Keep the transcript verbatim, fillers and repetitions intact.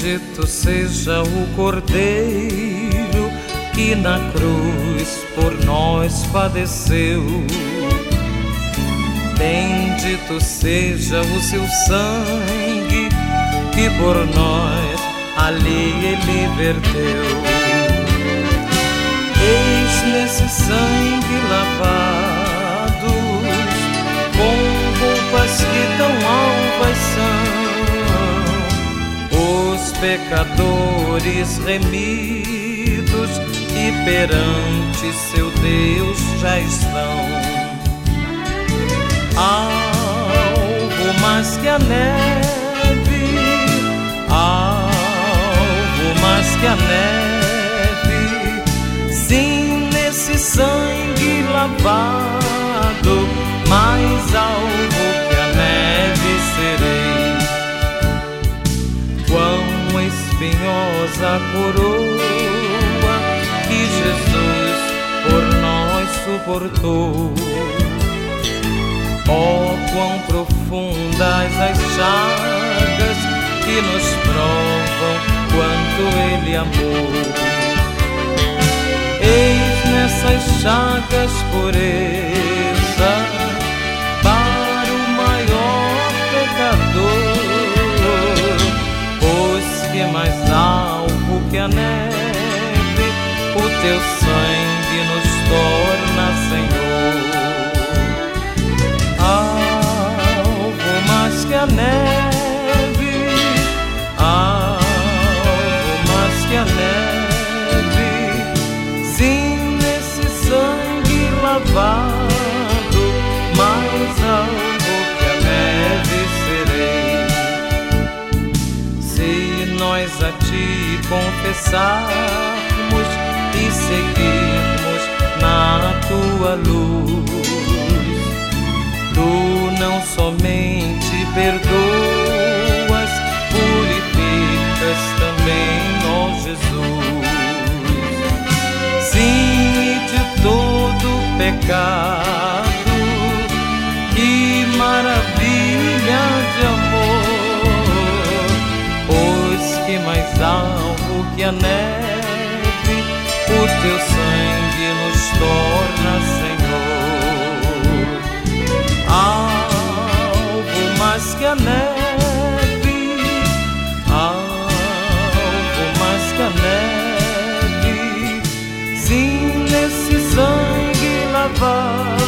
Bendito seja o Cordeiro que na cruz por nós padeceu. Bendito seja o seu sangue que por nós ali ele verteu. Eis nesse sangue lavados, com roupas que tão alvas são, os pecadores remidos que perante seu Deus já estão. Algo mais que a neve, algo mais que a neve, sim, nesse sangue lavado, mais algo que a neve serei. Quão espinhosa a coroa que Jesus por nós suportou. Oh, quão profundas as chagas que nos provam quanto Ele amou. Eis nessas chagas pureza para o maior pecador, pois que mais alvo que a neve o teu sangue nos torna, Senhor. Algo mais que a neve, algo mais que a neve, sim, nesse sangue lavado, mais algo que a neve serei. Se nós a ti confessarmos e seguirmos na tua luz, tu não somente perdoas, purificas também, ó Jesus. Sim, e de todo pecado, que maravilha de amor, pois que mais alvo que a neve o teu sangue nos torna, Senhor. Algo mais que a neve, algo mais que a neve, sim, nesse sangue lavado,